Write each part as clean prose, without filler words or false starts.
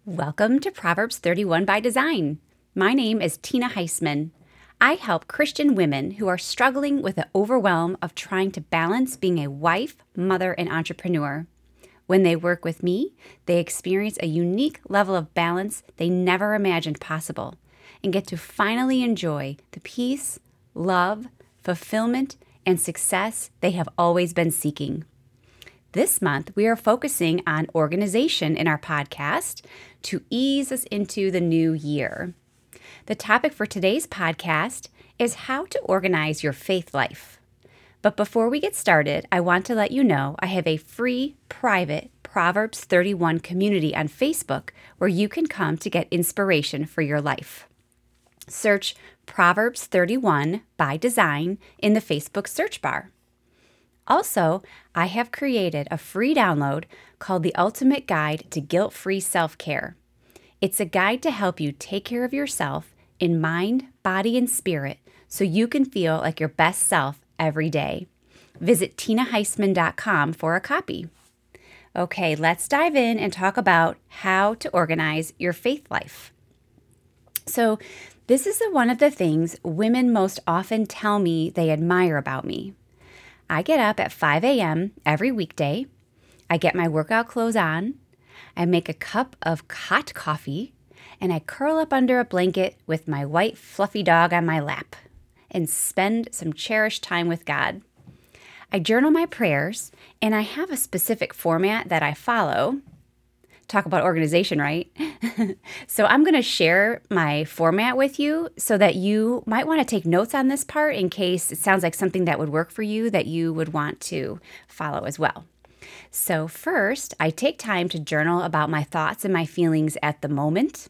Welcome to Proverbs 31 by Design. My name is Tina Heisman. I help Christian women who are struggling with the overwhelm of trying to balance being a wife, mother, and entrepreneur. When they work with me, they experience a unique level of balance they never imagined possible and get to finally enjoy the peace, love, fulfillment, and success they have always been seeking. This month, we are focusing on organization in our podcast to ease us into the new year. The topic for today's podcast is how to organize your faith life. But before we get started, I want to let you know I have a free, private Proverbs 31 community on Facebook where you can come to get inspiration for your life. Search Proverbs 31 by Design in the Facebook search bar. Also, I have created a free download called The Ultimate Guide to Guilt-Free Self-Care. It's a guide to help you take care of yourself in mind, body, and spirit so you can feel like your best self every day. Visit tinaheisman.com for a copy. Okay, let's dive in and talk about how to organize your faith life. So, this is one of the things women most often tell me they admire about me. I get up at 5 a.m. every weekday. I get my workout clothes on. I make a cup of hot coffee, and I curl up under a blanket with my white fluffy dog on my lap and spend some cherished time with God. I journal my prayers, and I have a specific format that I follow. Talk about organization, right? So I'm going to share my format with you so that you might want to take notes on this part in case it sounds like something that would work for you that you would want to follow as well. So first, I take time to journal about my thoughts and my feelings at the moment.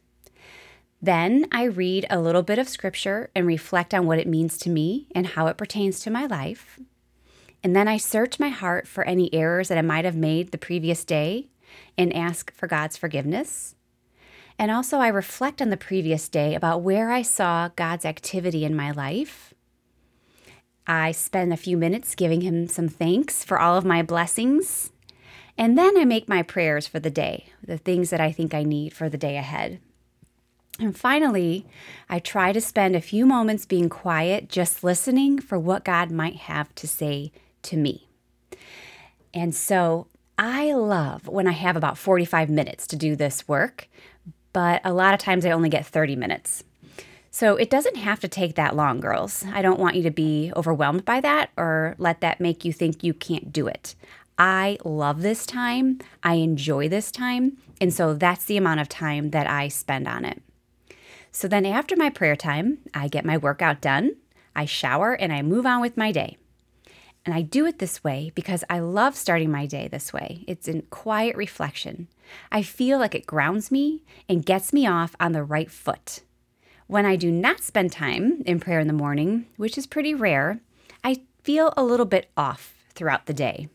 Then I read a little bit of scripture and reflect on what it means to me and how it pertains to my life. And then I search my heart for any errors that I might have made the previous day and ask for God's forgiveness. And also I reflect on the previous day about where I saw God's activity in my life. I spend a few minutes giving Him some thanks for all of my blessings. And then I make my prayers for the day, the things that I think I need for the day ahead. And finally, I try to spend a few moments being quiet, just listening for what God might have to say to me. And so I love when I have about 45 minutes to do this work, but a lot of times I only get 30 minutes. So it doesn't have to take that long, girls. I don't want you to be overwhelmed by that or let that make you think you can't do it. I love this time. I enjoy this time. And so that's the amount of time that I spend on it. So then after my prayer time, I get my workout done, I shower, and I move on with my day. And I do it this way because I love starting my day this way. It's in quiet reflection. I feel like it grounds me and gets me off on the right foot. When I do not spend time in prayer in the morning, which is pretty rare, I feel a little bit off throughout the day.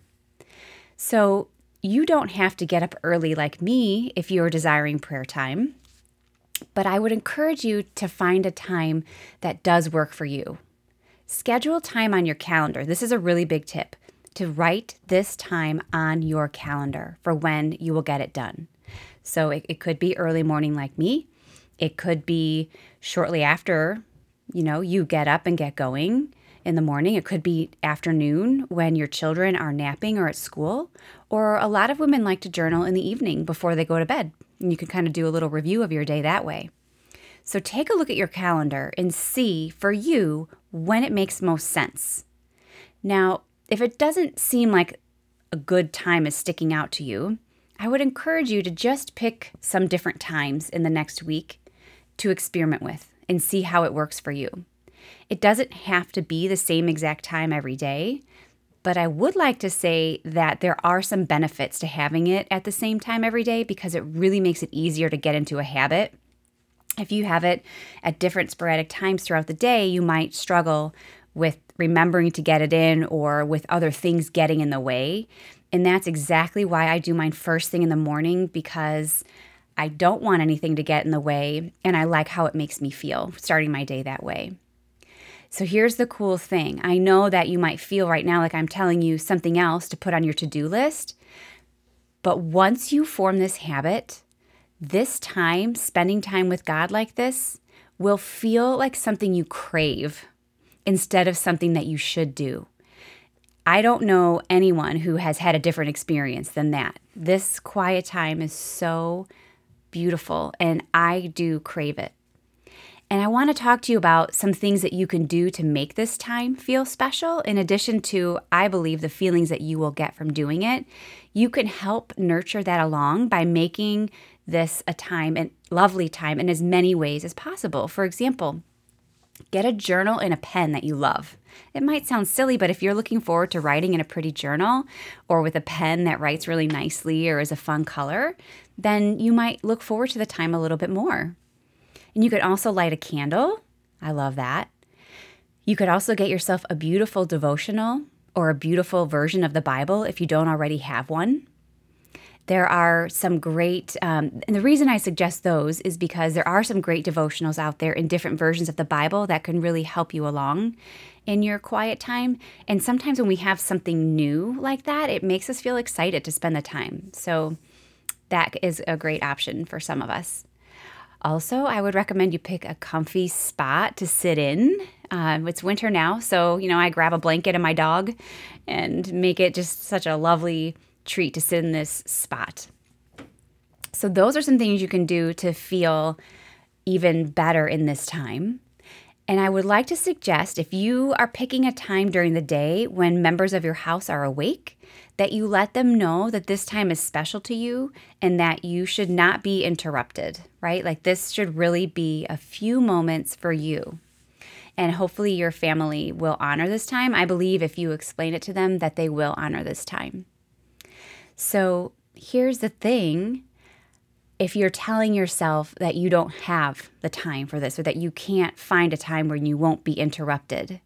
So you don't have to get up early like me if you're desiring prayer time, but I would encourage you to find a time that does work for you. Schedule time on your calendar. This is a really big tip, to write this time on your calendar for when you will get it done. So it could be early morning like me. It could be shortly after, you get up and get going in the morning. It could be afternoon when your children are napping or at school. Or a lot of women like to journal in the evening before they go to bed. And you can kind of do a little review of your day that way. So take a look at your calendar and see for you when it makes most sense. Now, if it doesn't seem like a good time is sticking out to you, I would encourage you to just pick some different times in the next week to experiment with and see how it works for you. It doesn't have to be the same exact time every day, but I would like to say that there are some benefits to having it at the same time every day because it really makes it easier to get into a habit. If you have it at different sporadic times throughout the day, you might struggle with remembering to get it in or with other things getting in the way. And that's exactly why I do mine first thing in the morning, because I don't want anything to get in the way, and I like how it makes me feel starting my day that way. So here's the cool thing. I know that you might feel right now like I'm telling you something else to put on your to-do list, but once you form this habit, This time, spending time with God like this, will feel like something you crave instead of something that you should do. I don't know anyone who has had a different experience than that. This quiet time is so beautiful, and I do crave it. And I want to talk to you about some things that you can do to make this time feel special. In addition to, I believe, the feelings that you will get from doing it, you can help nurture that along by making this a time, a lovely time, in as many ways as possible. For example, get a journal and a pen that you love. It might sound silly, but if you're looking forward to writing in a pretty journal or with a pen that writes really nicely or is a fun color, then you might look forward to the time a little bit more. And you could also light a candle. I love that. You could also get yourself a beautiful devotional or a beautiful version of the Bible if you don't already have one. There are some great, and the reason I suggest those is because there are some great devotionals out there in different versions of the Bible that can really help you along in your quiet time. And sometimes when we have something new like that, it makes us feel excited to spend the time. So that is a great option for some of us. Also, I would recommend you pick a comfy spot to sit in. It's winter now, so, I grab a blanket and my dog and make it just such a lovely treat to sit in this spot. So those are some things you can do to feel even better in this time. And I would like to suggest, if you are picking a time during the day when members of your house are awake, that you let them know that this time is special to you and that you should not be interrupted, right? Like, this should really be a few moments for you. And hopefully your family will honor this time. I believe if you explain it to them that they will honor this time. So here's the thing. If you're telling yourself that you don't have the time for this or that you can't find a time when you won't be interrupted,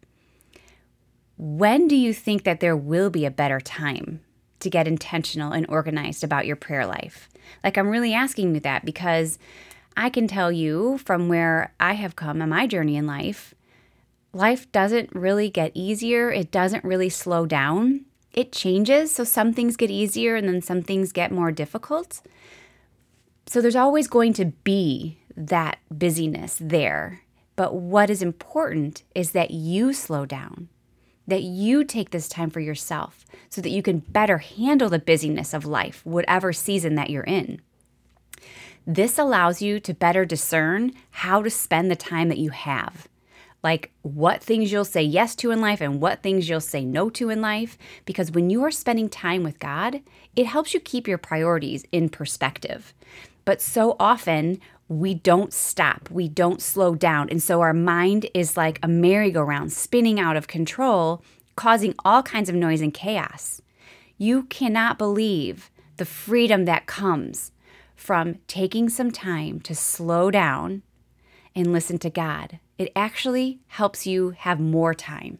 when do you think that there will be a better time to get intentional and organized about your prayer life? Like, I'm really asking you that because I can tell you from where I have come on my journey in life, life doesn't really get easier. It doesn't really slow down. It changes. So some things get easier and then some things get more difficult. So there's always going to be that busyness there. But what is important is that you slow down, that you take this time for yourself so that you can better handle the busyness of life, whatever season that you're in. This allows you to better discern how to spend the time that you have, like what things you'll say yes to in life and what things you'll say no to in life. Because when you are spending time with God, it helps you keep your priorities in perspective. But so often we don't stop, we don't slow down. And so our mind is like a merry-go-round spinning out of control, causing all kinds of noise and chaos. You cannot believe the freedom that comes from taking some time to slow down and listen to God. It actually helps you have more time.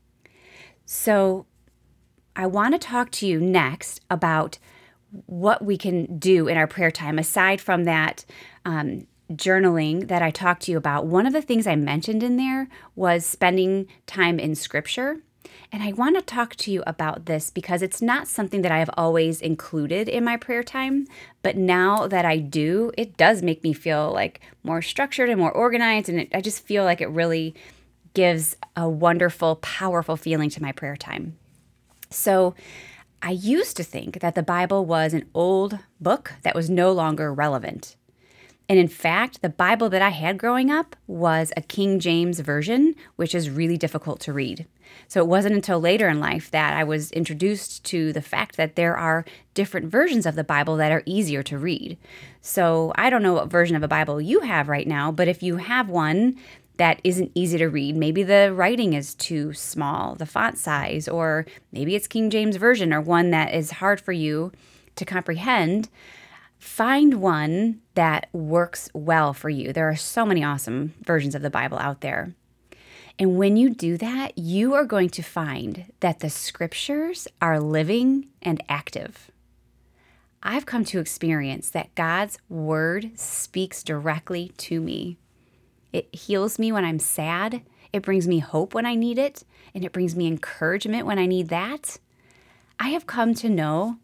So I want to talk to you next about what we can do in our prayer time aside from that journaling that I talked to you about. One of the things I mentioned in there was spending time in Scripture. And I want to talk to you about this because it's not something that I have always included in my prayer time. But now that I do, it does make me feel like more structured and more organized. And I just feel like it really gives a wonderful, powerful feeling to my prayer time. So I used to think that the Bible was an old book that was no longer relevant. And in fact, the Bible that I had growing up was a King James version, which is really difficult to read. So it wasn't until later in life that I was introduced to the fact that there are different versions of the Bible that are easier to read. So I don't know what version of a Bible you have right now, but if you have one that isn't easy to read, maybe the writing is too small, the font size, or maybe it's King James Version or one that is hard for you to comprehend, find one that works well for you. There are so many awesome versions of the Bible out there. And when you do that, you are going to find that the Scriptures are living and active. I've come to experience that God's Word speaks directly to me. It heals me when I'm sad. It brings me hope when I need it. And it brings me encouragement when I need that. I have come to know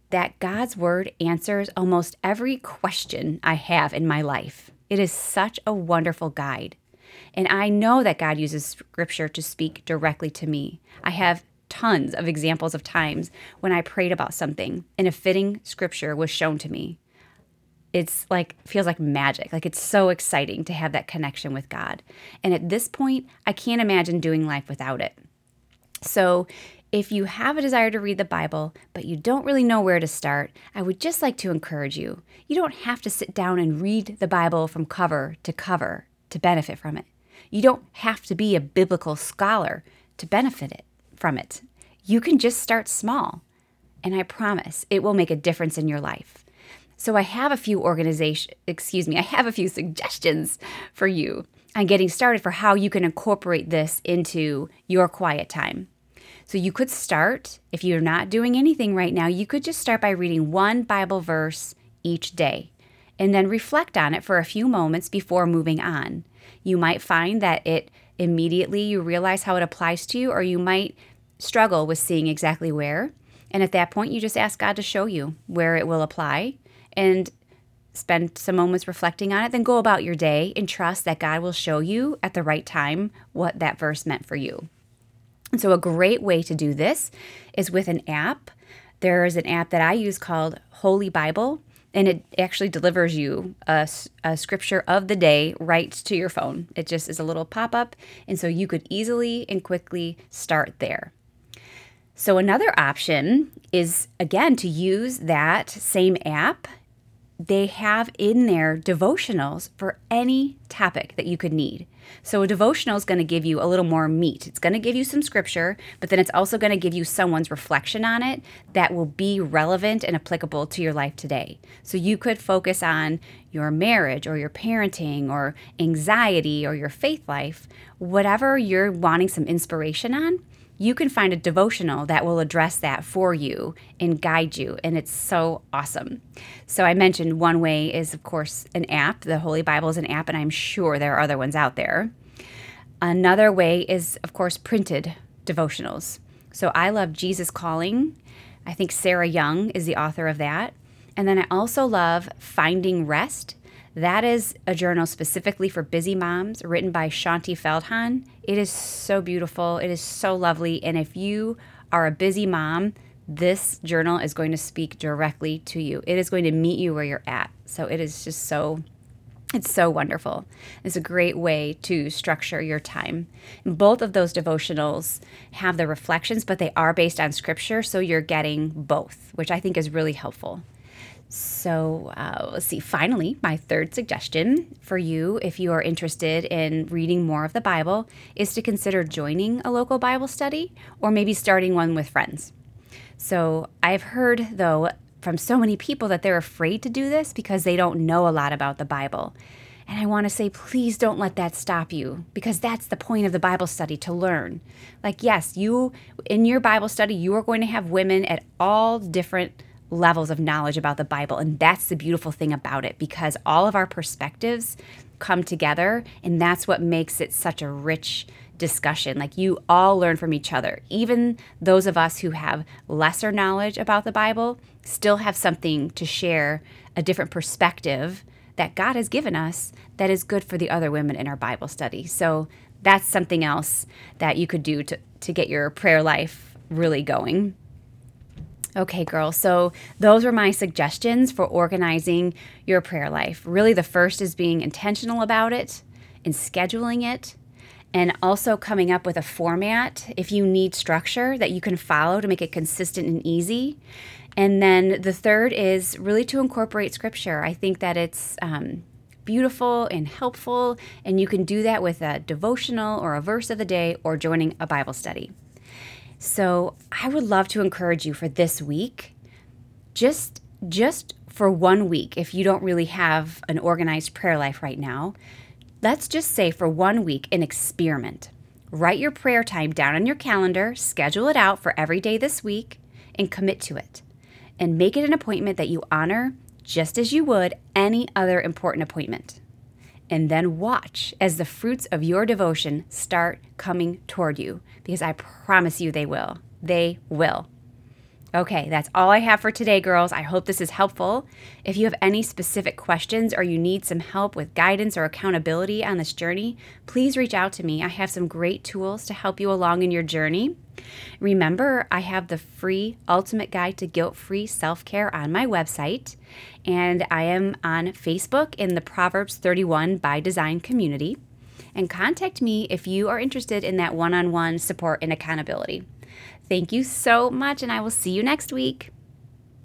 that God's Word answers almost every question I have in my life. It is such a wonderful guide. And I know that God uses Scripture to speak directly to me. I have tons of examples of times when I prayed about something and a fitting Scripture was shown to me. It's like, feels like magic. Like, it's so exciting to have that connection with God. And at this point, I can't imagine doing life without it. So if you have a desire to read the Bible, but you don't really know where to start, I would just like to encourage you. You don't have to sit down and read the Bible from cover to benefit from it. You don't have to be a biblical scholar to benefit from it. You can just start small, and I promise it will make a difference in your life. So I have a few suggestions for you on getting started for how you can incorporate this into your quiet time. So you could start, if you're not doing anything right now, you could just start by reading one Bible verse each day and then reflect on it for a few moments before moving on. You might find that immediately you realize how it applies to you, or you might struggle with seeing exactly where. And at that point, you just ask God to show you where it will apply and spend some moments reflecting on it. Then go about your day and trust that God will show you at the right time what that verse meant for you. And so a great way to do this is with an app. There is an app that I use called Holy Bible, and it actually delivers you a scripture of the day right to your phone. It just is a little pop-up, and so you could easily and quickly start there. So another option is, again, to use that same app. They have in there devotionals for any topic that you could need. So a devotional is going to give you a little more meat. It's going to give you some scripture, but then it's also going to give you someone's reflection on it that will be relevant and applicable to your life today. So you could focus on your marriage or your parenting or anxiety or your faith life, whatever you're wanting some inspiration on. You can find a devotional that will address that for you and guide you, and it's so awesome. So I mentioned one way is, of course, an app. The Holy Bible is an app, and I'm sure there are other ones out there. Another way is, of course, printed devotionals. So I love Jesus Calling. I think Sarah Young is the author of that. And then I also love Finding Rest. That is a journal specifically for busy moms, written by Shaunti Feldhahn. It is so beautiful. It is so lovely. And if you are a busy mom, this journal is going to speak directly to you. It is going to meet you where you're at. So it is just it's so wonderful. It's a great way to structure your time. And both of those devotionals have the reflections, but they are based on scripture. So you're getting both, which I think is really helpful. So let's see. Finally, my third suggestion for you, if you are interested in reading more of the Bible, is to consider joining a local Bible study or maybe starting one with friends. So I've heard, though, from so many people that they're afraid to do this because they don't know a lot about the Bible. And I want to say, please don't let that stop you, because that's the point of the Bible study, to learn. Like, yes, in your Bible study, you are going to have women at all different levels of knowledge about the Bible. And that's the beautiful thing about it, because all of our perspectives come together, and that's what makes it such a rich discussion. Like, you all learn from each other. Even those of us who have lesser knowledge about the Bible still have something to share, a different perspective that God has given us that is good for the other women in our Bible study. So that's something else that you could do to get your prayer life really going. Okay, girls, so those were my suggestions for organizing your prayer life. Really, the first is being intentional about it and scheduling it, and also coming up with a format if you need structure that you can follow to make it consistent and easy. And then the third is really to incorporate scripture. I think that it's beautiful and helpful, and you can do that with a devotional or a verse of the day or joining a Bible study. So I would love to encourage you for this week, just for 1 week, if you don't really have an organized prayer life right now, let's just say for 1 week, an experiment. Write your prayer time down on your calendar, schedule it out for every day this week, and commit to it. And make it an appointment that you honor just as you would any other important appointment. And then watch as the fruits of your devotion start coming toward you, because I promise you they will. They will. Okay, that's all I have for today, girls. I hope this is helpful. If you have any specific questions or you need some help with guidance or accountability on this journey, please reach out to me. I have some great tools to help you along in your journey. Remember, I have the free Ultimate Guide to Guilt-Free Self-Care on my website, and I am on Facebook in the Proverbs 31 by Design community. And contact me if you are interested in that one-on-one support and accountability. Thank you so much, and I will see you next week.